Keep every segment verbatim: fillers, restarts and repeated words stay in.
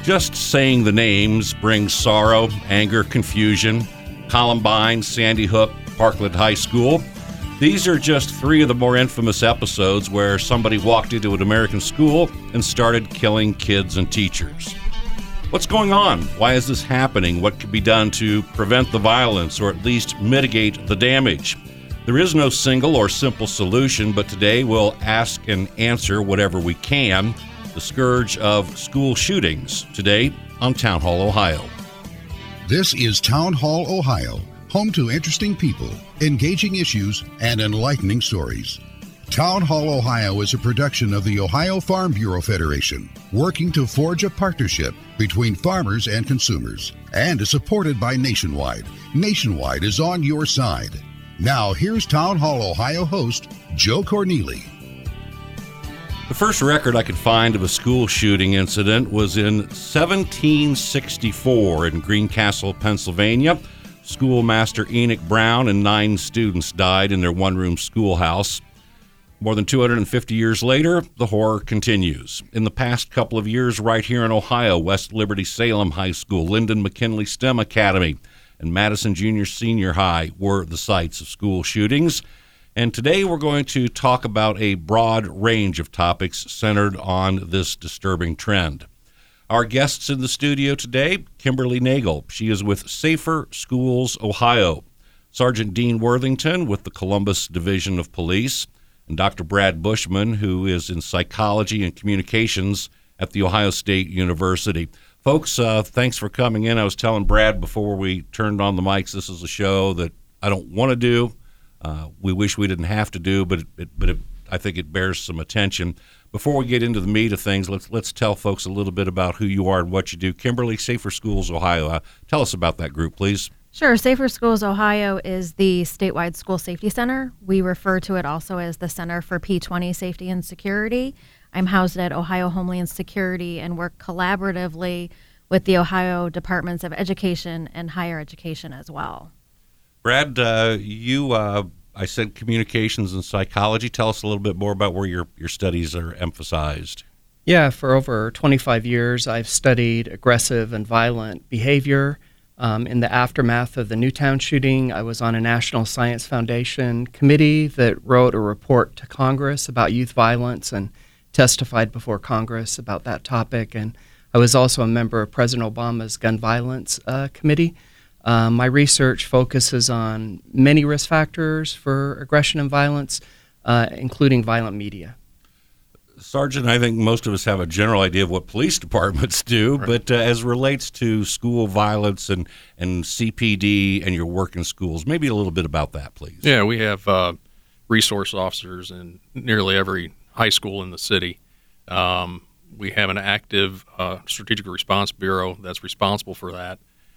Just saying the names brings sorrow, anger, confusion. Columbine, Sandy Hook, Parkland High School. These are just three of the more infamous episodes where somebody walked into an American school and started killing kids and teachers. What's going on? Why is this happening? What can be done to prevent the violence or at least mitigate the damage? There is no single or simple solution, but today we'll ask and answer whatever we can. The scourge of school shootings, today on Town Hall, Ohio. This is Town Hall, Ohio, home to interesting people, engaging issues, and enlightening stories. Town Hall, Ohio is a production of the Ohio Farm Bureau Federation, working to forge a partnership between farmers and consumers, and is supported by Nationwide. Nationwide is on your side. Now, here's Town Hall, Ohio host, Joe Corneli. The first record I could find of a school shooting incident was in seventeen sixty-four in Greencastle, Pennsylvania. Schoolmaster Enoch Brown and nine students died in their one-room schoolhouse. More than two hundred fifty years later, the horror continues. In the past couple of years, right here in Ohio, West Liberty Salem High School, Lyndon McKinley STEM Academy, and Madison Junior Senior High were the sites of school shootings. And today we're going to talk about a broad range of topics centered on this disturbing trend. Our guests in the studio today, Kimberly Nagel. She is with Safer Schools, Ohio. Sergeant Dean Worthington with the Columbus Division of Police, and Doctor Brad Bushman, who is in psychology and communications at The Ohio State University. Folks, uh, thanks for coming in. I was telling Brad before we turned on the mics, this is a show that I don't want to do. Uh, we wish we didn't have to do, but it, it, but it, I think it bears some attention. Before we get into the meat of things, let's let's tell folks a little bit about who you are and what you do. Kimberly, Safer Schools Ohio, uh, tell us about that group, please. Sure. Safer Schools Ohio is the statewide school safety center. We refer to it also as the Center for P twenty Safety and Security. I'm housed at Ohio Homeland Security and work collaboratively with the Ohio Departments of Education and Higher Education as well. Brad, uh, you, uh, I said communications and psychology. Tell us a little bit more about where your, your studies are emphasized. Yeah, for over twenty-five years, I've studied aggressive and violent behavior. Um, in the aftermath of the Newtown shooting, I was on a National Science Foundation committee that wrote a report to Congress about youth violence and testified before Congress about that topic. And I was also a member of President Obama's gun violence uh, committee. Um, my research focuses on many risk factors for aggression and violence, uh, including violent media. Sergeant, I think most of us have a general idea of what police departments do, right. but uh, as relates to school violence and, and C P D and your work in schools, maybe a little bit about that, please. Yeah, we have uh, resource officers in nearly every high school in the city. Um, we have an active uh, strategic response bureau that's responsible for that.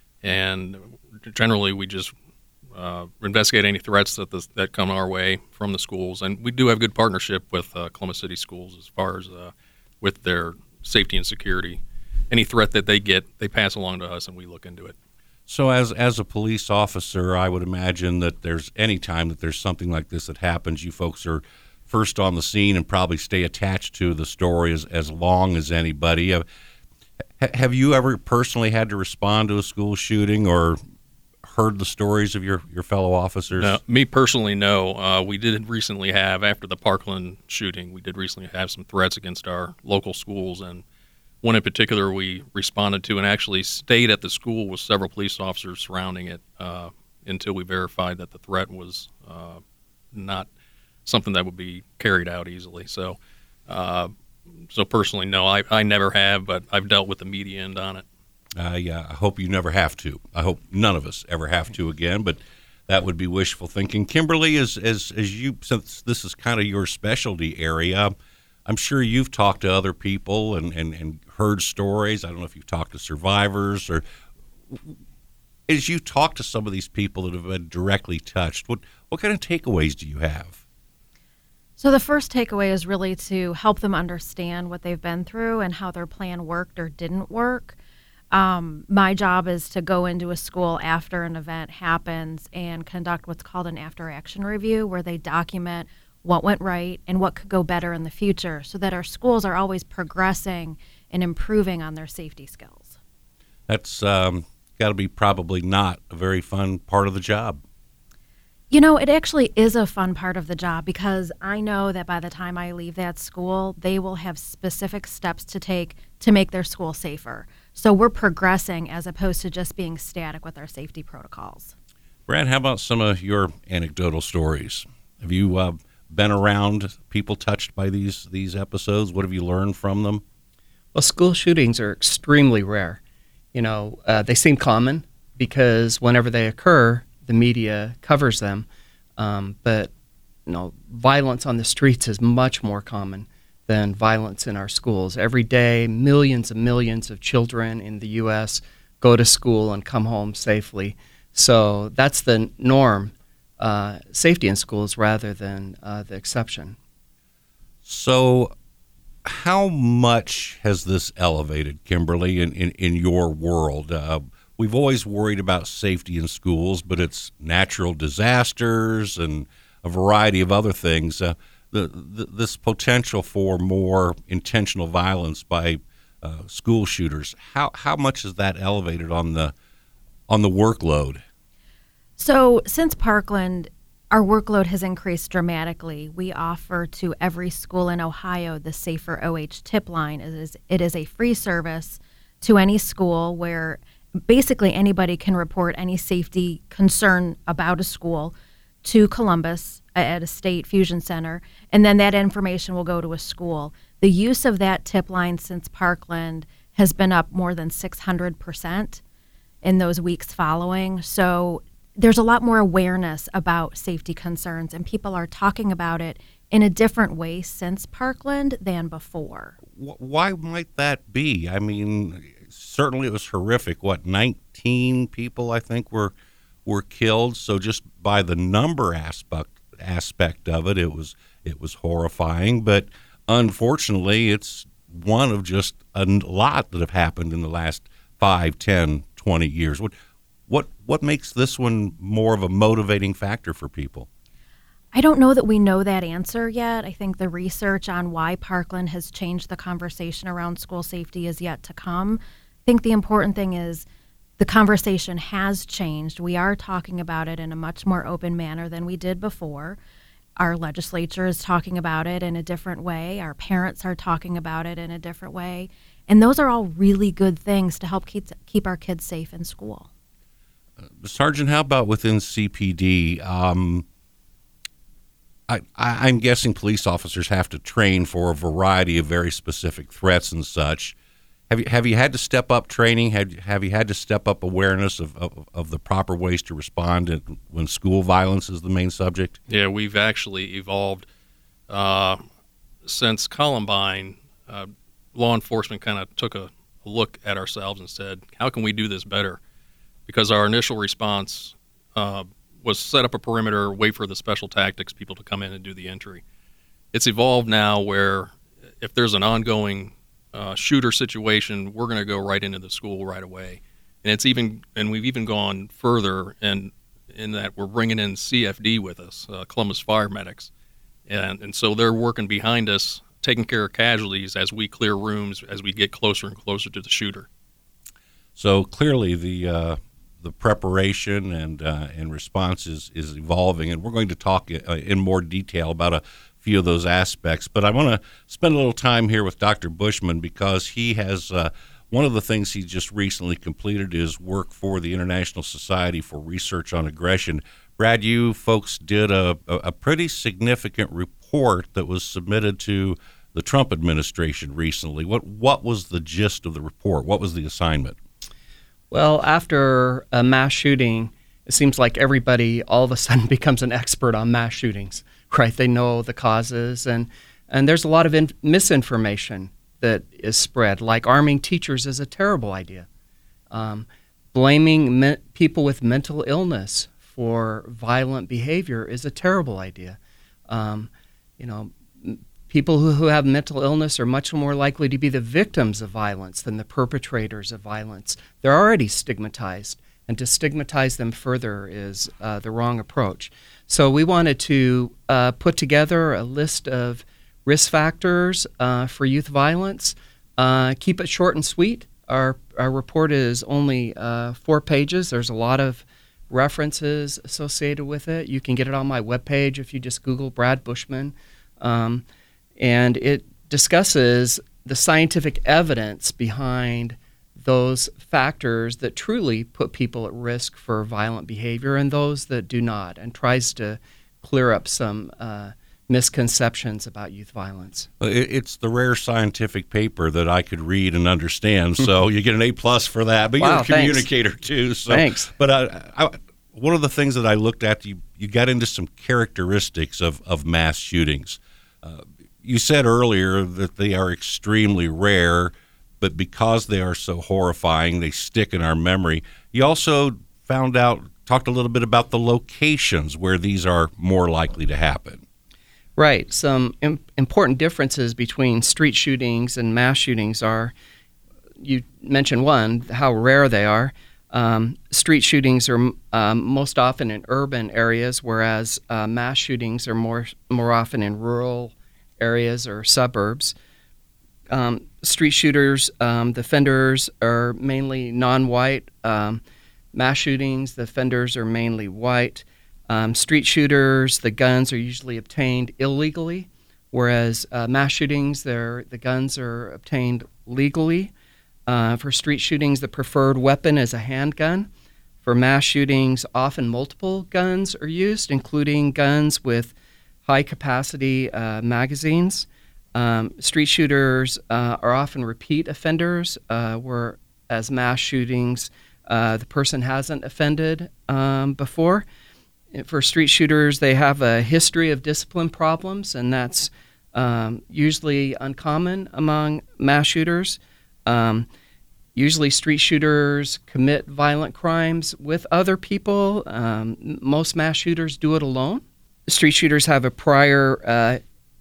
And generally, we just uh, investigate any threats that the, that come our way from the schools. And we do have good partnership with uh, Columbus City Schools as far as uh, with their safety and security. Any threat that they get, they pass along to us, and we look into it. So as as a police officer, I would imagine that there's any time that there's something like this that happens, you folks are first on the scene and probably stay attached to the story as, as long as anybody. Uh, Have you ever personally had to respond to a school shooting or heard the stories of your, your fellow officers? No, me personally, no. Uh, we did recently have, after the Parkland shooting, we did recently have some threats against our local schools, and one in particular we responded to and actually stayed at the school with several police officers surrounding it uh, until we verified that the threat was uh, not something that would be carried out easily. So, uh, So personally, no, I, I never have, but I've dealt with the media end on it. Uh, yeah, I hope you never have to. I hope none of us ever have to again, but that would be wishful thinking. Kimberly, as as as you, since this is kind of your specialty area, I'm sure you've talked to other people and, and, and heard stories. I don't know if you've talked to survivors or as you talk to some of these people that have been directly touched, what what kind of takeaways do you have? So the first takeaway is really to help them understand what they've been through and how their plan worked or didn't work. Um, my job is to go into a school after an event happens and conduct what's called an after-action review, where they document what went right and what could go better in the future so that our schools are always progressing and improving on their safety skills. That's um, got to be probably not a very fun part of the job. You know, it actually is a fun part of the job because I know that by the time I leave that school, they will have specific steps to take to make their school safer. So we're progressing as opposed to just being static with our safety protocols. Brad, how about some of your anecdotal stories? Have you uh, been around people touched by these these episodes? What have you learned from them? Well, school shootings are extremely rare. You know, uh, they seem common because whenever they occur, the media covers them. Um, but, you know, violence on the streets is much more common than violence in our schools. Every day, millions and millions of children in the U S go to school and come home safely. So that's the norm, uh, safety in schools rather than uh, the exception. So how much has this elevated, Kimberly, in, in, in your world? Uh, we've always worried about safety in schools, but it's natural disasters and a variety of other things. Uh, the, the, this potential for more intentional violence by uh, school shooters, how how much is that elevated on the on the workload? So since Parkland, our workload has increased dramatically. We offer to every school in Ohio the Safer O H tip line. It is, it is a free service to any school where basically anybody can report any safety concern about a school to Columbus at a state fusion center, and then that information will go to a school. The use of that tip line since Parkland has been up more than six hundred percent in those weeks following. So there's a lot more awareness about safety concerns, and people are talking about it in a different way since Parkland than before. Why might that be? I mean, certainly it was horrific. What, nineteen people, I think, were were killed. So just by the number aspect aspect of it, it was it was horrifying. But unfortunately, it's one of just a lot that have happened in the last five, ten, twenty years. What what what makes this one more of a motivating factor for people? I don't know that we know that answer yet. I think the research on why Parkland has changed the conversation around school safety is yet to come. I think the important thing is the conversation has changed. We are talking about it in a much more open manner than we did before. Our legislature is talking about it in a different way. Our parents are talking about it in a different way. And those are all really good things to help keep keep our kids safe in school. Uh, Sergeant, how about within C P D? Um, I, I, I'm guessing police officers have to train for a variety of very specific threats and such. Have you have you had to step up training? Have have you had to step up awareness of, of, of the proper ways to respond in, when school violence is the main subject? Yeah, we've actually evolved uh, since Columbine. Uh, law enforcement kind of took a, a look at ourselves and said, "How can we do this better?" Because our initial response uh, was set up a perimeter, wait for the special tactics people to come in and do the entry. It's evolved now where if there's an ongoing Uh, shooter situation, we're going to go right into the school right away, and it's even and we've even gone further, and in that we're bringing in C F D with us, uh, Columbus Fire Medics, and and so they're working behind us, taking care of casualties as we clear rooms as we get closer and closer to the shooter. So clearly, the uh, the preparation and uh, and response is is evolving, and we're going to talk uh, in more detail about a few of those aspects. But I want to spend a little time here with Doctor Bushman because he has uh, one of the things he just recently completed is work for the International Society for Research on Aggression. Brad, you folks did a, a pretty significant report that was submitted to the Trump administration recently. What what was the gist of the report? What was the assignment? Well, after a mass shooting, it seems like everybody all of a sudden becomes an expert on mass shootings. Right, they know the causes, and, and there's a lot of in, misinformation that is spread, like arming teachers is a terrible idea. Um, blaming me- people with mental illness for violent behavior is a terrible idea. Um, you know, m- people who, who have mental illness are much more likely to be the victims of violence than the perpetrators of violence. They're already stigmatized, and to stigmatize them further is uh, the wrong approach. So we wanted to uh, put together a list of risk factors uh, for youth violence, Uh, keep it short and sweet. Our, our report is only uh, four pages. There's a lot of references associated with it. You can get it on my webpage if you just Google Brad Bushman. Um, and it discusses the scientific evidence behind those factors that truly put people at risk for violent behavior and those that do not, and tries to clear up some uh, misconceptions about youth violence. It's the rare scientific paper that I could read and understand, so you get an A plus for that. But wow, you're a communicator thanks. too. So. Thanks. But I, I, one of the things that I looked at, you you got into some characteristics of, of mass shootings. Uh, you said earlier that they are extremely rare, but because they are so horrifying, they stick in our memory. You also found out, talked a little bit about the locations where these are more likely to happen. Right. Some im- important differences between street shootings and mass shootings are, you mentioned one, how rare they are. Um, street shootings are um, most often in urban areas, whereas uh, mass shootings are more more often in rural areas or suburbs. Um, street shooters, um, the offenders are mainly non-white. Um, mass shootings, the offenders are mainly white. Um, street shooters, the guns are usually obtained illegally, whereas uh, mass shootings, the guns are obtained legally. Uh, for street shootings, the preferred weapon is a handgun. For mass shootings, often multiple guns are used, including guns with high-capacity uh, magazines. Um, street shooters uh, are often repeat offenders, uh, whereas mass shootings, uh, the person hasn't offended um, before. For street shooters, they have a history of discipline problems, and that's um, usually uncommon among mass shooters. Um, usually street shooters commit violent crimes with other people. Um, most mass shooters do it alone. Street shooters have a prior uh,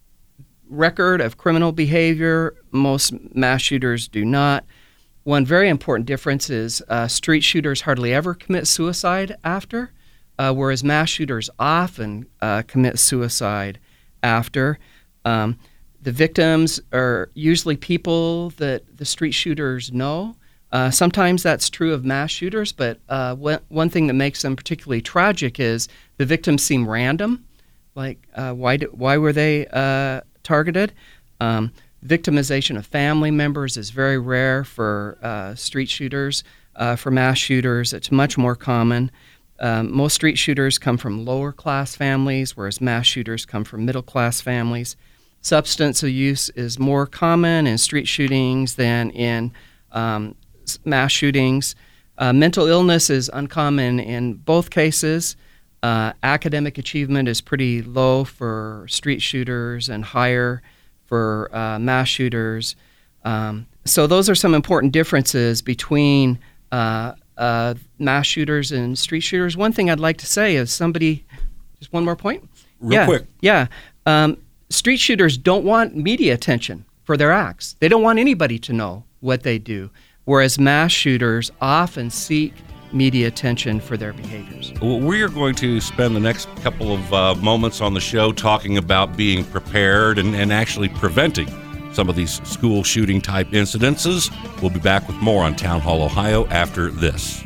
record of criminal behavior. Most mass shooters do not. One very important difference is uh, street shooters hardly ever commit suicide after, uh, whereas mass shooters often uh, commit suicide after. Um, the victims are usually people that the street shooters know. Uh, sometimes that's true of mass shooters, but uh, one, one thing that makes them particularly tragic is the victims seem random. Like, uh, why do, why were they uh, targeted? Um, victimization of family members is very rare for uh, street shooters. Uh, for mass shooters, it's much more common. Um, most street shooters come from lower-class families, whereas mass shooters come from middle-class families. Substance use is more common in street shootings than in um, mass shootings. Uh, mental illness is uncommon in both cases. Uh, academic achievement is pretty low for street shooters and higher for uh, mass shooters. Um, so those are some important differences between uh, uh, mass shooters and street shooters. One thing I'd like to say is somebody, just one more point? Real yeah, quick. Yeah. Um, street shooters don't want media attention for their acts. They don't want anybody to know what they do, whereas mass shooters often seek media attention for their behaviors. Well, we are going to spend the next couple of uh, moments on the show talking about being prepared and, and actually preventing some of these school shooting type incidences. We'll be back with more on Town Hall Ohio after this.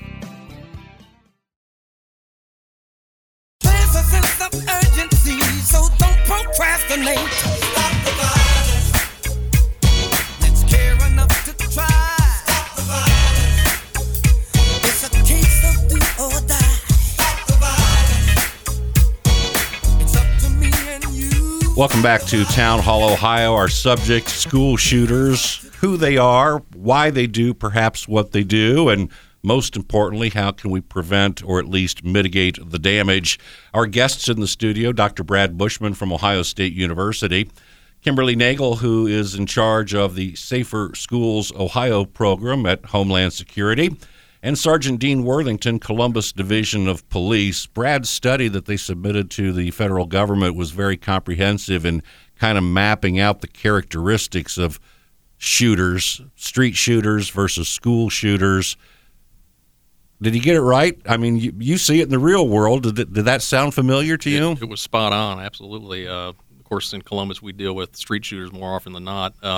There's a sense of urgency, so don't procrastinate. Stop the violence. Let's care enough to try. Stop the violence. It's a case of do or die. Stop the violence. It's up to me and you. Welcome back to Town Hall Ohio. Our subject, school shooters, who they are, why they do perhaps what they do, and most importantly, how can we prevent or at least mitigate the damage? Our guests in the studio, Doctor Brad Bushman from Ohio State University, Kimberly Nagel, who is in charge of the Safer Schools Ohio program at Homeland Security, and Sergeant Dean Worthington, Columbus Division of Police. Brad's study that they submitted to the federal government was very comprehensive in kind of mapping out the characteristics of shooters, street shooters versus school shooters. Did he get it right? I mean, you, you see it in the real world. Did, it, did that sound familiar to you? It, it was spot on, absolutely. Uh, of course, in Columbus, we deal with street shooters more often than not. Um,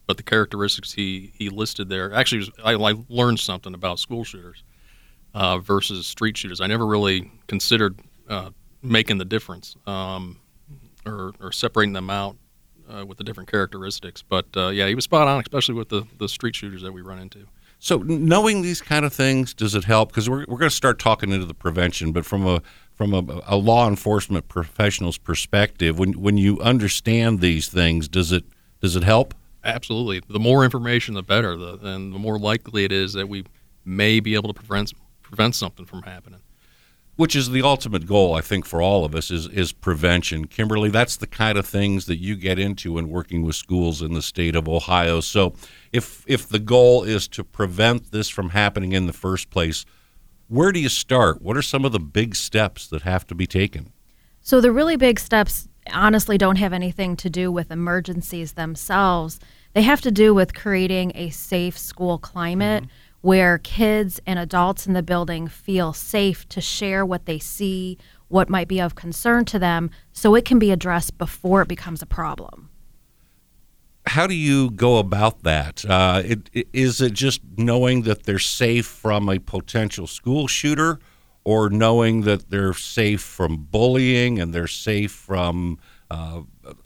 but the characteristics he, he listed there, actually, was, I, I learned something about school shooters uh, versus street shooters. I never really considered uh, making the difference um, or, or separating them out uh, with the different characteristics. But, uh, yeah, he was spot on, especially with the, the street shooters that we run into. So knowing these kind of things, does it help? Because we're, we're going to start talking into the prevention, but from a from a, a law enforcement professional's perspective, when when you understand these things, does it does it help? Absolutely. The more information, the better, the, and the more likely it is that we may be able to prevent prevent something from happening. Which is the ultimate goal, I think, for all of us, is is prevention. Kimberly, that's the kind of things that you get into in working with schools in the state of Ohio. So if if the goal is to prevent this from happening in the first place, where do you start? What are some of the big steps that have to be taken? So the really big steps honestly don't have anything to do with emergencies themselves. They have to do with creating a safe school climate, mm-hmm. where kids and adults in the building feel safe to share what they see, what might be of concern to them, so it can be addressed before it becomes a problem. How do you go about that? Uh, it, it, is it just knowing that they're safe from a potential school shooter, or knowing that they're safe from bullying and they're safe from uh,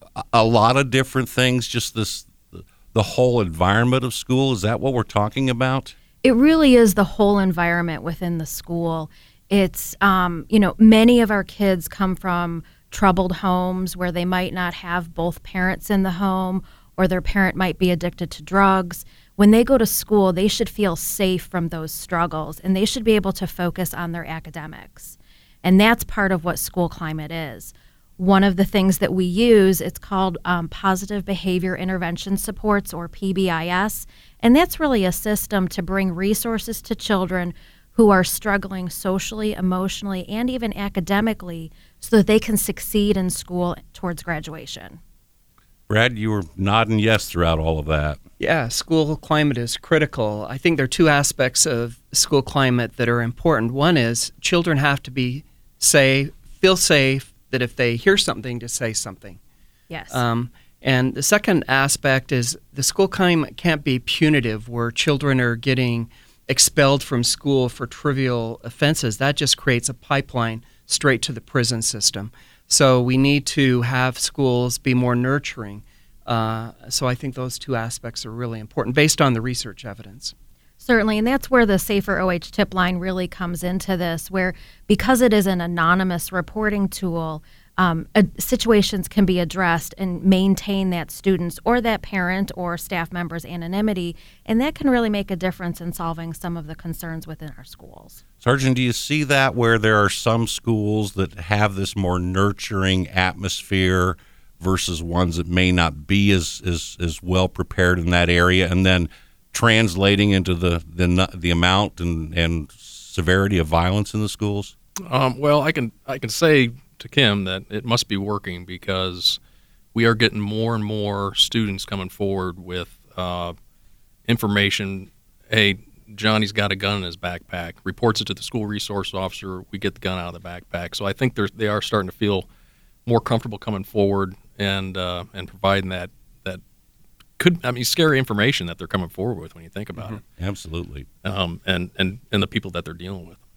a lot of different things, just this the whole environment of school? Is that what we're talking about? It really is the whole environment within the school. It's, um, you know, many of our kids come from troubled homes where they might not have both parents in the home, or their parent might be addicted to drugs. When they go to school, they should feel safe from those struggles, and they should be able to focus on their academics. And that's part of what school climate is. One of the things that we use, it's called um, Positive Behavior Intervention Supports, or P B I S, and that's really a system to bring resources to children who are struggling socially, emotionally, and even academically so that they can succeed in school towards graduation. Brad, you were nodding yes throughout all of that. Yeah, school climate is critical. I think there are two aspects of school climate that are important. One is children have to be safe, feel safe, that if they hear something, to say something. Yes. Um, and the second aspect is the school climate can't be punitive, where children are getting expelled from school for trivial offenses. That just creates a pipeline straight to the prison system. So we need to have schools be more nurturing. Uh, so I think those two aspects are really important based on the research evidence. Certainly, and that's where the Safer O H tip line really comes into this, where because it is an anonymous reporting tool, um, uh, situations can be addressed and maintain that student's or that parent or staff member's anonymity, and that can really make a difference in solving some of the concerns within our schools. Sergeant, do you see that where there are some schools that have this more nurturing atmosphere versus ones that may not be as, as, as well prepared in that area, and then translating into the the, the amount and, and severity of violence in the schools? Um, well, I can I can say to Kim that it must be working, because we are getting more and more students coming forward with uh, information. Hey, Johnny's got a gun in his backpack. Reports it to the school resource officer. We get the gun out of the backpack. So I think they're, they are starting to feel more comfortable coming forward and uh, and providing that that could I mean scary information that they're coming forward with when you think about mm-hmm. it. Absolutely. Um, and and and the people that they're dealing with.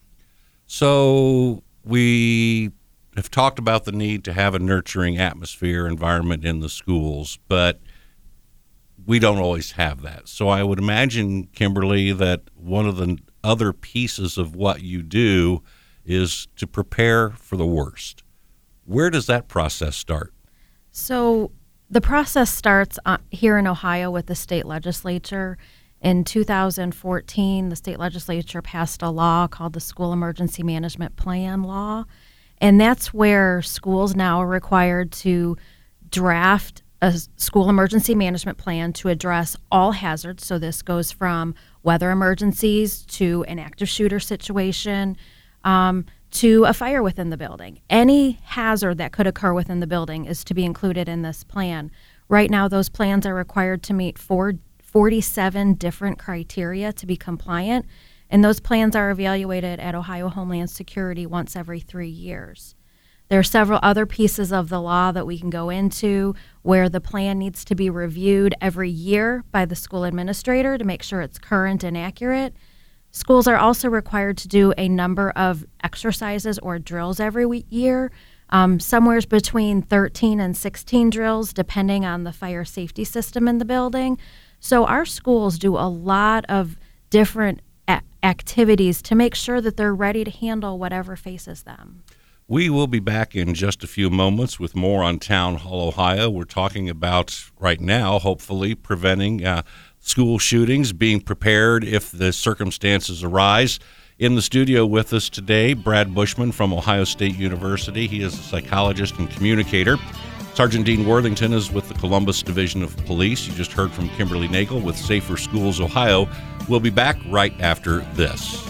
So we have talked about the need to have a nurturing atmosphere environment in the schools, but we don't always have that. So I would imagine, Kimberly, that one of the other pieces of what you do is to prepare for the worst. Where does that process start? So the process starts uh, here in Ohio with the state legislature. In two thousand fourteen, the state legislature passed a law called the School Emergency Management Plan Law, and that's where schools now are required to draft a school emergency management plan to address all hazards. So this goes from weather emergencies to an active shooter situation, um, to a fire within the building. Any hazard that could occur within the building is to be included in this plan. Right now, those plans are required to meet four, forty-seven different criteria to be compliant, and those plans are evaluated at Ohio Homeland Security once every three years. There are several other pieces of the law that we can go into where the plan needs to be reviewed every year by the school administrator to make sure it's current and accurate. Schools are also required to do a number of exercises or drills every we- year, um, somewhere between thirteen and sixteen drills, depending on the fire safety system in the building. So our schools do a lot of different a- activities to make sure that they're ready to handle whatever faces them. We will be back in just a few moments with more on Town Hall, Ohio. We're talking about, right now, hopefully, preventing uh, school shootings, being prepared if the circumstances arise. In the studio with us today, Brad Bushman from Ohio State University. He is a psychologist and communicator. Sergeant Dean Worthington is with the Columbus Division of Police. You just heard from Kimberly Nagel with Safer Schools Ohio. We'll be back right after this.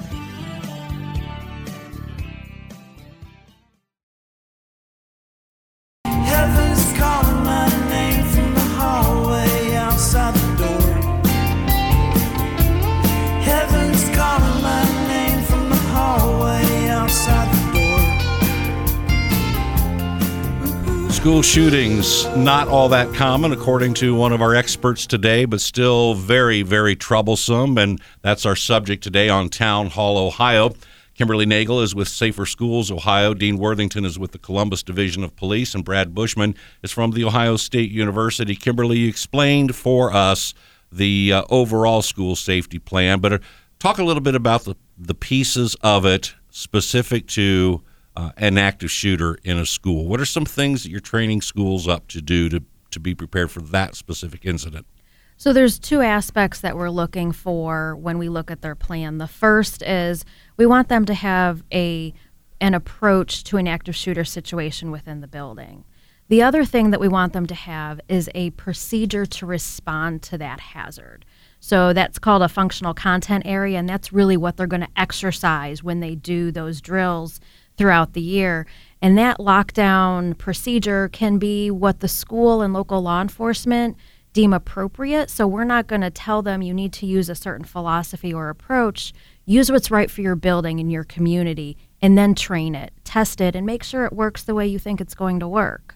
Heaven's calling my name from the hallway outside the door. Heaven's calling my name from the hallway outside the door. School shootings, not all that common, according to one of our experts today, but still very, very troublesome. And that's our subject today on Town Hall, Ohio. Kimberly Nagel is with Safer Schools Ohio. Dean Worthington is with the Columbus Division of Police. And Brad Bushman is from the Ohio State University. Kimberly, you explained for us the uh, overall school safety plan, but uh, talk a little bit about the, the pieces of it specific to uh, an active shooter in a school. What are some things that you're training schools up to do to, to be prepared for that specific incident? So there's two aspects that we're looking for when we look at their plan. The first is we want them to have a an approach to an active shooter situation within the building. The other thing that we want them to have is a procedure to respond to that hazard. So that's called a functional content area, and that's really what they're going to exercise when they do those drills throughout the year. And that lockdown procedure can be what the school and local law enforcement deem appropriate. So we're not going to tell them you need to use a certain philosophy or approach. Use what's right for your building and your community, and then train it, test it, and make sure it works the way you think it's going to work.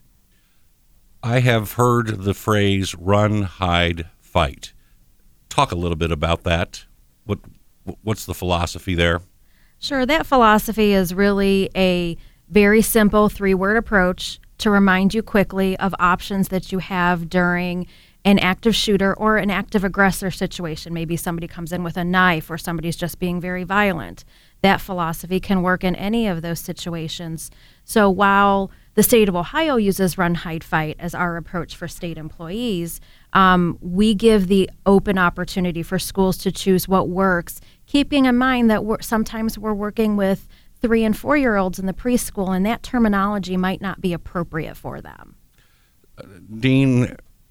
I have heard the phrase run, hide, fight. Talk a little bit about that. What What's the philosophy there? Sure, that philosophy is really a very simple three-word approach to remind you quickly of options that you have during an active shooter or an active aggressor situation. Maybe somebody comes in with a knife or somebody's just being very violent. That philosophy can work in any of those situations. So while the state of Ohio uses run, hide, fight as our approach for state employees, um, we give the open opportunity for schools to choose what works, keeping in mind that we're, sometimes we're working with three and four-year-olds in the preschool, and that terminology might not be appropriate for them. Uh, Dean,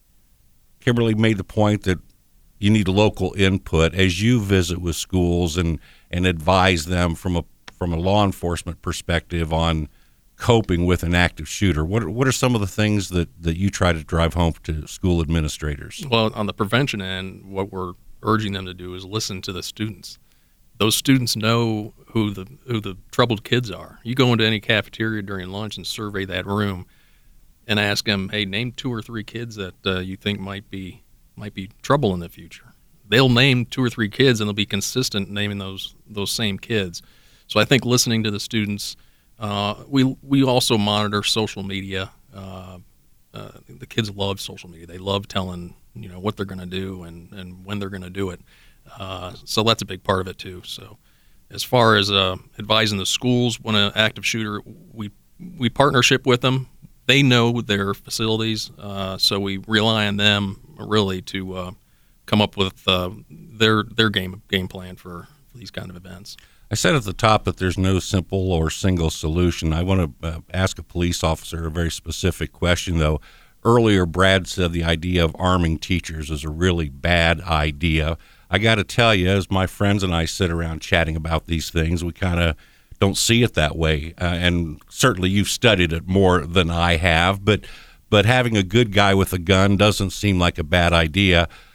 Kimberly made the point that you need local input as you visit with schools and, and advise them from a from a law enforcement perspective on coping with an active shooter. What are, what are some of the things that, that you try to drive home to school administrators? Well, on the prevention end, what we're urging them to do is listen to the students. Those students know who the who the troubled kids are. You go into any cafeteria during lunch and survey that room and ask them, hey, name two or three kids that uh, you think might be might be trouble in the future. They'll name two or three kids, and they'll be consistent naming those those same kids. So I think listening to the students, uh, we we also monitor social media. Uh, uh, the kids love social media. They love telling you know what they're going to do and, and when they're going to do it. Uh, so that's a big part of it too. So as far as uh, advising the schools when an active shooter, we we partnership with them. They know their facilities, uh, so we rely on them really to uh, come up with uh, their their game game plan for, for these kind of events. I said at the top that there's no simple or single solution. I want to uh, ask a police officer a very specific question, though. Earlier, Brad said the idea of arming teachers is a really bad idea. I got to tell you, as my friends and I sit around chatting about these things, we kind of don't see it that way. Uh, and certainly you've studied it more than I have, but but having a good guy with a gun doesn't seem like a bad idea.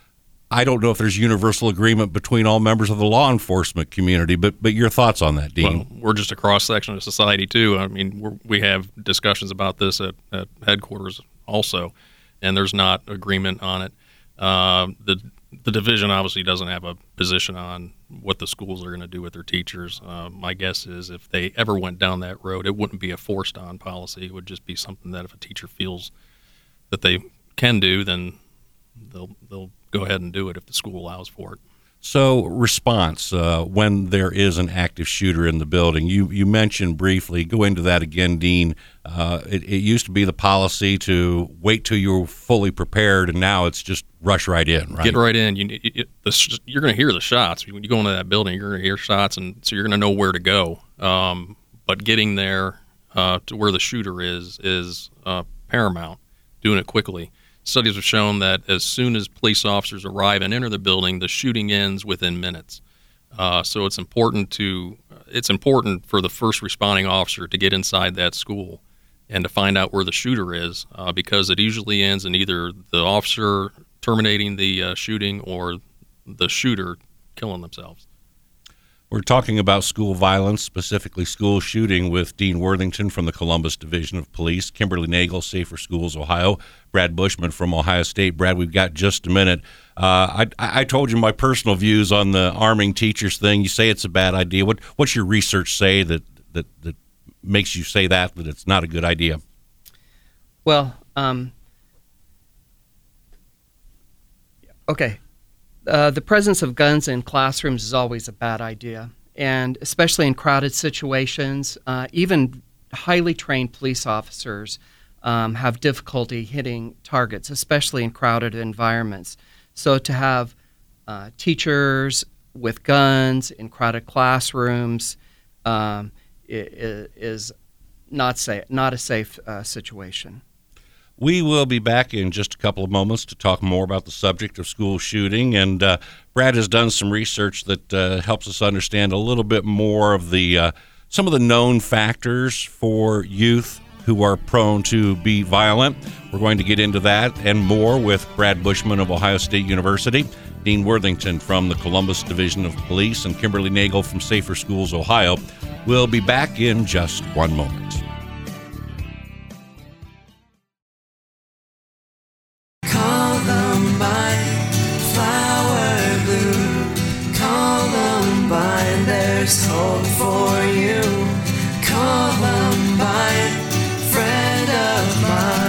I don't know if there's universal agreement between all members of the law enforcement community, but but your thoughts on that, Dean? Well, we're just a cross-section of society, too. I mean, we're, we have discussions about this at, at headquarters also, and there's not agreement on it. Uh, the the division obviously doesn't have a position on what the schools are going to do with their teachers. Uh, my guess is if they ever went down that road, it wouldn't be a forced-on policy. It would just be something that if a teacher feels that they can do, then they'll they'll go ahead and do it if the school allows for it. So response uh, when there is an active shooter in the building. You you mentioned briefly, go into that again, Dean. Uh, it, it used to be the policy to wait till you're fully prepared, and now it's just rush right in, right? Get right in. You, you, you, the, you're going to hear the shots. When you go into that building, you're going to hear shots, and so you're going to know where to go. Um, but getting there uh, to where the shooter is is uh, paramount, doing it quickly. Studies have shown that as soon as police officers arrive and enter the building, the shooting ends within minutes. Uh, so it's important to it's important for the first responding officer to get inside that school and to find out where the shooter is, uh, because it usually ends in either the officer terminating the uh, shooting or the shooter killing themselves. We're talking about school violence, specifically school shooting, with Dean Worthington from the Columbus Division of Police, Kimberly Nagel, Safer Schools, Ohio, Brad Bushman from Ohio State. Brad, we've got just a minute. Uh, I, I told you my personal views on the arming teachers thing. You say it's a bad idea. What What's your research say that, that, that makes you say that, that it's not a good idea? Well, um, okay. Uh, the presence of guns in classrooms is always a bad idea, and especially in crowded situations. Uh, even highly trained police officers um, have difficulty hitting targets, especially in crowded environments. So to have uh, teachers with guns in crowded classrooms um, is not safe, not a safe uh, situation. We will be back in just a couple of moments to talk more about the subject of school shooting. And uh, Brad has done some research that uh, helps us understand a little bit more of the uh, some of the known factors for youth who are prone to be violent. We're going to get into that and more with Brad Bushman of Ohio State University, Dean Worthington from the Columbus Division of Police, and Kimberly Nagel from Safer Schools, Ohio. We'll be back in just one moment. There's hope for you, Columbine, friend of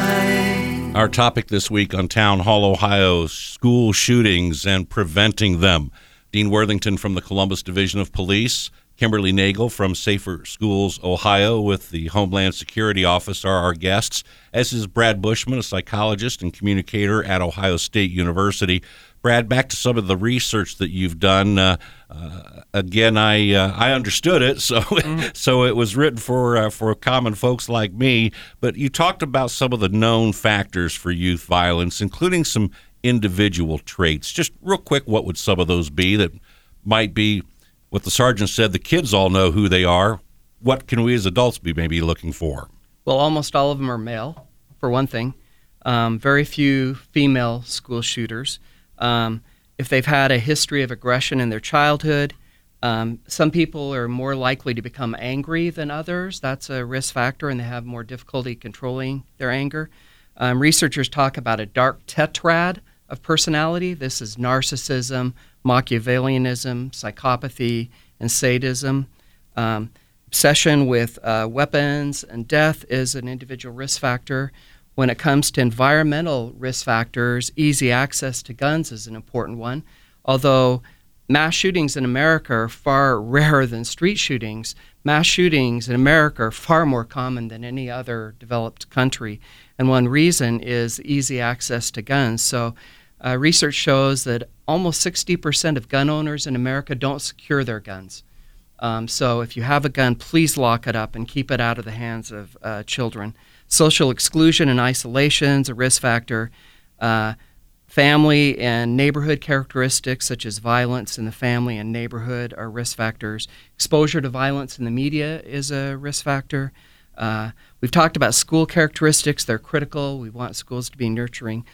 mine. Our topic this week on Town Hall Ohio, school shootings and preventing them. Dean Worthington from the Columbus Division of Police, Kimberly Nagel from Safer Schools, Ohio, with the Homeland Security Office are our guests, as is Brad Bushman, a psychologist and communicator at Ohio State University. Brad, back to some of the research that you've done. Uh, uh, again, I uh, I understood it, so mm-hmm. so it was written for uh, for common folks like me. But you talked about some of the known factors for youth violence, including some individual traits. Just real quick, what would some of those be that might be what the sergeant said? The kids all know who they are. What can we as adults be maybe looking for? Well, almost all of them are male, for one thing. Um, very few female school shooters. Um, if they've had a history of aggression in their childhood, um, some people are more likely to become angry than others. That's a risk factor, and they have more difficulty controlling their anger. Um, researchers talk about a dark tetrad of personality. This is narcissism, Machiavellianism, psychopathy, and sadism. Um, obsession with uh, weapons and death is an individual risk factor. When it comes to environmental risk factors, easy access to guns is an important one. Although mass shootings in America are far rarer than street shootings, mass shootings in America are far more common than any other developed country. And one reason is easy access to guns. So uh, research shows that almost sixty percent of gun owners in America don't secure their guns. Um, so if you have a gun, please lock it up and keep it out of the hands of uh, children. Social exclusion and isolation is a risk factor. Uh, family and neighborhood characteristics such as violence in the family and neighborhood are risk factors. Exposure to violence in the media is a risk factor. Uh, we've talked about school characteristics. They're critical. We want schools to be nurturing.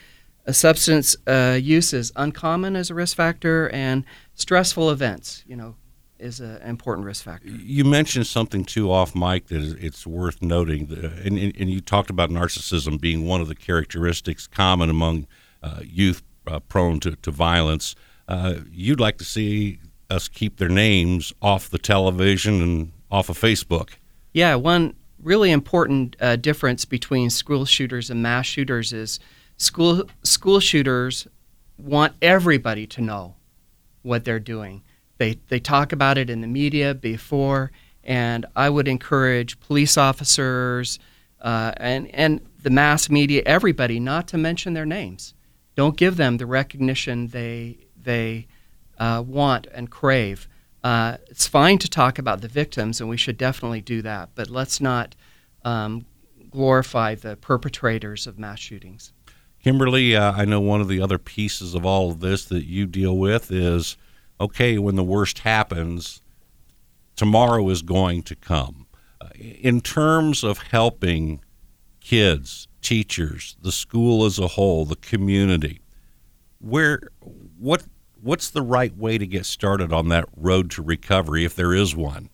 uh, substance uh, use is uncommon as a risk factor, and stressful events, you know, is an important risk factor. You mentioned something too off mic that is, it's worth noting, and, and, and you talked about narcissism being one of the characteristics common among uh, youth uh, prone to, to violence. Uh, you'd like to see us keep their names off the television and off of Facebook. Yeah, one really important uh, difference between school shooters and mass shooters is school school shooters want everybody to know what they're doing. They they talk about it in the media before, and I would encourage police officers uh, and and the mass media, everybody, not to mention their names. Don't give them the recognition they they uh, want and crave. Uh, it's fine to talk about the victims, and we should definitely do that, but let's not um, glorify the perpetrators of mass shootings. Kimberly, uh, I know one of the other pieces of all of this that you deal with is, okay, when the worst happens, tomorrow is going to come. Uh, in terms of helping kids, teachers, the school as a whole, the community, where what what's the right way to get started on that road to recovery, if there is one?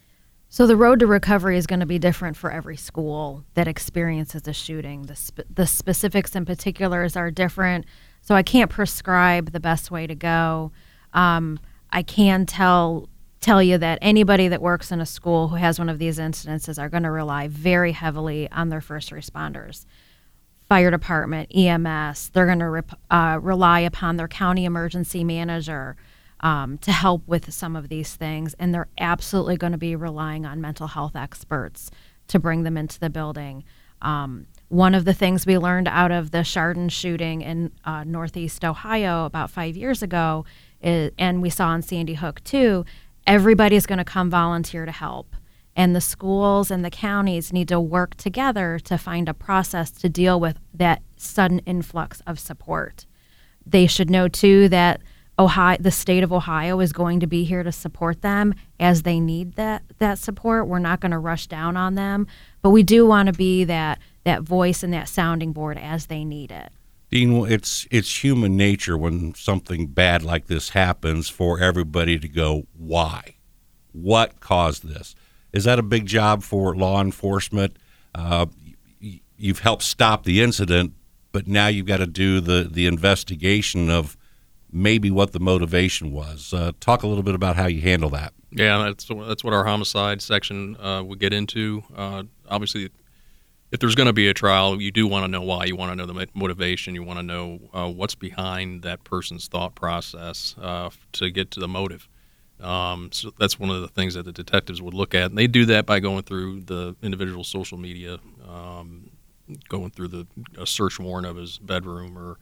So the road to recovery is going to be different for every school that experiences a shooting. The spe- the specifics and particulars are different, so I can't prescribe the best way to go. Um, I can tell tell you that anybody that works in a school who has one of these incidences are going to rely very heavily on their first responders. Fire department, E M S, they're going to rep- uh, rely upon their county emergency manager um, to help with some of these things, and they're absolutely going to be relying on mental health experts to bring them into the building. Um, one of the things we learned out of the Chardon shooting in uh, Northeast Ohio about five years ago, is, and we saw in Sandy Hook too, everybody's going to come volunteer to help. And the schools and the counties need to work together to find a process to deal with that sudden influx of support. They should know, too, that Ohio, the state of Ohio is going to be here to support them as they need that, that support. We're not going to rush down on them, but we do want to be that, that voice and that sounding board as they need it. Dean, it's, it's human nature when something bad like this happens for everybody to go, why? What caused this? Is that a big job for law enforcement? Uh, you've helped stop the incident, but now you've got to do the, the investigation of maybe what the motivation was. Uh, talk a little bit about how you handle that. Yeah, that's that's what our homicide section uh, would get into. Uh, obviously, if there's going to be a trial, you do want to know why. You want to know the motivation. You want to know uh, what's behind that person's thought process uh, to get to the motive. Um, so that's one of the things that the detectives would look at, and they do that by going through the individual social media, um, going through the a search warrant of his bedroom or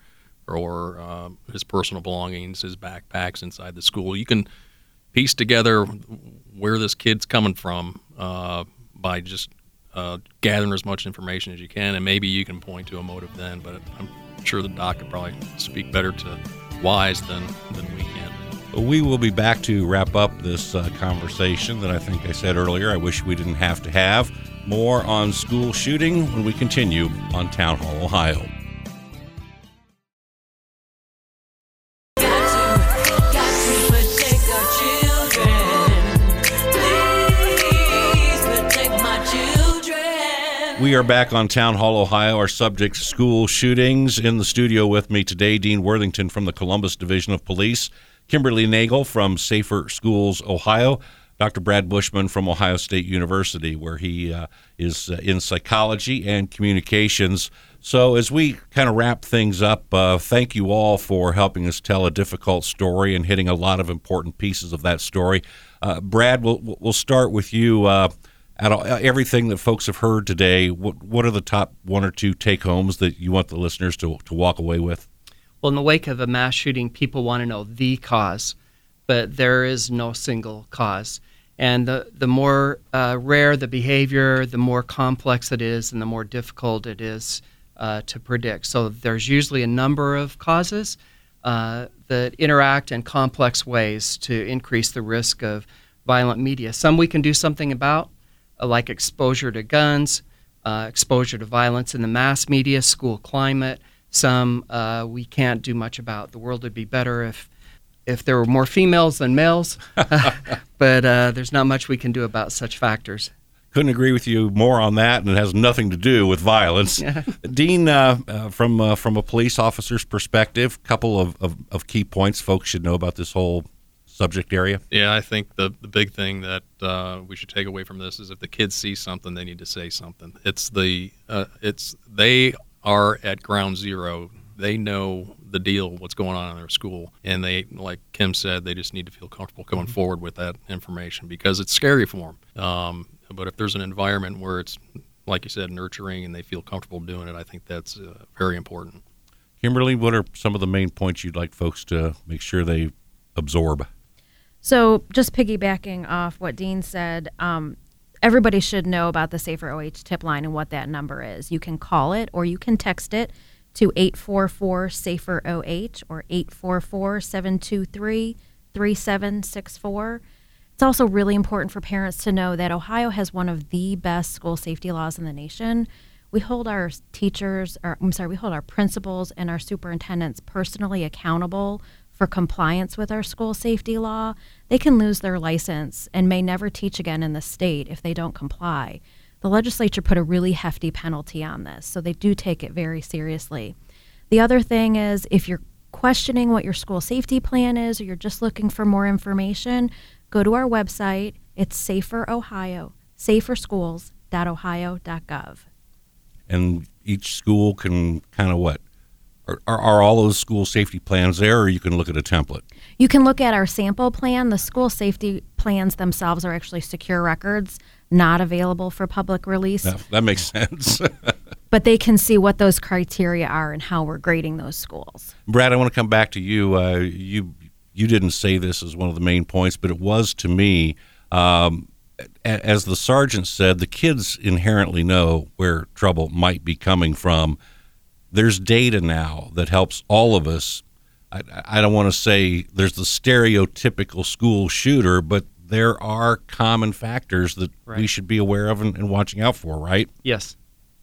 or um, his personal belongings, his backpacks inside the school. You can piece together where this kid's coming from uh, by just uh, gathering as much information as you can, and maybe you can point to a motive then. But I'm sure the doc could probably speak better to whys than than we can. We will be back to wrap up this uh, conversation that I think I said earlier I wish we didn't have to have. More on school shooting when we continue on Town Hall, Ohio. We are back on Town Hall, Ohio. Our subject, school shootings. In the studio with me today, Dean Worthington from the Columbus Division of Police, Kimberly Nagel from Safer Schools, Ohio, Doctor Brad Bushman from Ohio State University, where he uh, is uh, in psychology and communications. So as we kind of wrap things up, uh, thank you all for helping us tell a difficult story and hitting a lot of important pieces of that story. Uh, Brad, we'll, we'll start with you. Uh, out of everything that folks have heard today, what, what are the top one or two take-homes that you want the listeners to, to walk away with? Well, in the wake of a mass shooting, people want to know the cause, but there is no single cause. And the, the more uh, rare the behavior, the more complex it is, and the more difficult it is uh, to predict. So there's usually a number of causes uh, that interact in complex ways to increase the risk of violent media. Some we can do something about, uh, like exposure to guns, uh, exposure to violence in the mass media, school climate, Some uh, we can't do much about. The world would be better if if there were more females than males, but uh, there's not much we can do about such factors. Couldn't agree with you more on that, and it has nothing to do with violence. Dean, uh, uh, from uh, from a police officer's perspective, a couple of, of, of key points folks should know about this whole subject area. Yeah, I think the the big thing that uh, we should take away from this is if the kids see something, they need to say something. It's the uh, it's they are at ground zero. They know the deal, what's going on in their school, and they, like Kim said, they just need to feel comfortable going forward with that information because it's scary for them. Um, but if there's an environment where it's, like you said, nurturing and they feel comfortable doing it, I think that's uh, very important. Kimberly, what are some of the main points you'd like folks to make sure they absorb? So just piggybacking off what Dean said, um, everybody should know about the Safer O H tip line and what that number is. You can call it or you can text it to eight four four, SAFER O H or eight four four, seven two three, three seven six four. It's also really important for parents to know that Ohio has one of the best school safety laws in the nation. We hold our teachers, or I'm sorry, we hold our principals and our superintendents personally accountable for compliance with our school safety law. They can lose their license and may never teach again in the state if they don't comply. The legislature put a really hefty penalty on this, so they do take it very seriously. The other thing is if you're questioning what your school safety plan is or you're just looking for more information, go to our website. It's Safer Ohio, safer schools dot ohio dot gov. And each school can kind of what? Are, are, are all those school safety plans there, or you can look at a template? You can look at our sample plan. The school safety plans themselves are actually secure records, not available for public release. That, that makes sense. But they can see what those criteria are and how we're grading those schools. Brad, I want to come back to you. Uh, you you didn't say this as one of the main points, but it was to me. Um, as the sergeant said, the kids inherently know where trouble might be coming from. There's data now that helps all of us. I, I don't want to say there's the stereotypical school shooter, but there are common factors that right. we should be aware of and, and watching out for, right? Yes.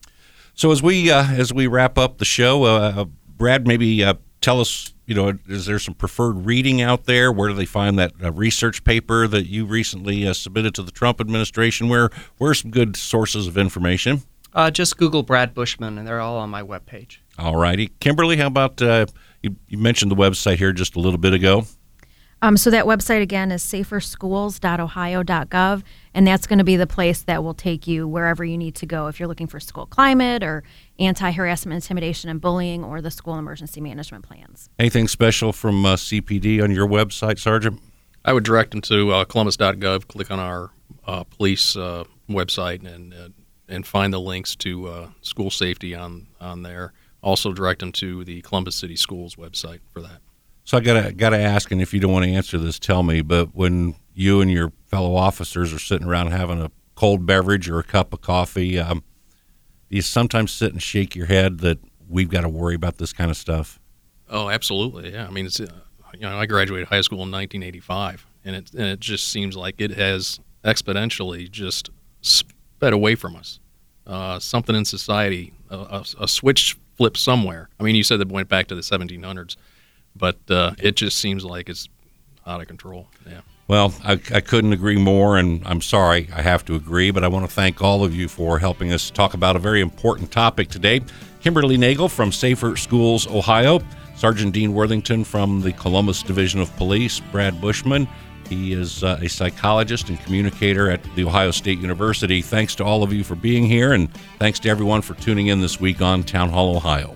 So as we uh, as we wrap up the show, uh, Brad, maybe uh, tell us, you know, is there some preferred reading out there? Where do they find that uh, research paper that you recently uh, submitted to the Trump administration? Where where are some good sources of information? Uh, just Google Brad Bushman, and they're all on my webpage. All righty. Kimberly, how about uh, you, you mentioned the website here just a little bit ago. Um, so that website, again, is safer schools dot ohio dot gov, and that's going to be the place that will take you wherever you need to go if you're looking for school climate or anti-harassment, intimidation, and bullying, or the school emergency management plans. Anything special from uh, C P D on your website, Sergeant? I would direct them to uh, columbus dot gov, click on our uh, police uh, website, and uh, and find the links to uh, school safety on, on there. Also direct them to the Columbus City Schools website for that. So I gotta gotta ask, and if you don't want to answer this, tell me. But when you and your fellow officers are sitting around having a cold beverage or a cup of coffee, um, do you sometimes sit and shake your head that we've got to worry about this kind of stuff? Oh, absolutely. Yeah. I mean, it's uh, you know, I graduated high school in nineteen eighty-five, and it and it just seems like it has exponentially just sped away from us. Uh, something in society, a, a, a switch flipped somewhere. I mean, you said it went back to the seventeen hundreds. But uh, it just seems like it's out of control. Yeah. Well, I, I couldn't agree more, and I'm sorry I have to agree, but I want to thank all of you for helping us talk about a very important topic today. Kimberly Nagel from Safer Schools, Ohio, Sergeant Dean Worthington from the Columbus Division of Police, Brad Bushman. He is uh, a psychologist and communicator at The Ohio State University. Thanks to all of you for being here, and thanks to everyone for tuning in this week on Town Hall Ohio.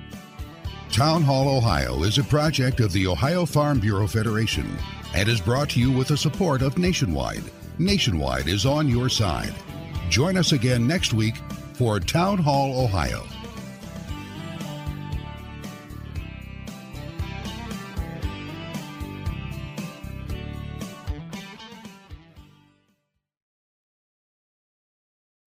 Town Hall Ohio is a project of the Ohio Farm Bureau Federation and is brought to you with the support of Nationwide. Nationwide is on your side. Join us again next week for Town Hall Ohio.